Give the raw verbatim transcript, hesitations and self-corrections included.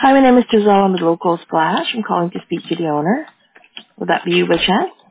Hi, my name is Giselle. I'm with Local Splash. I'm calling to speak to the owner. Would that be you by chance?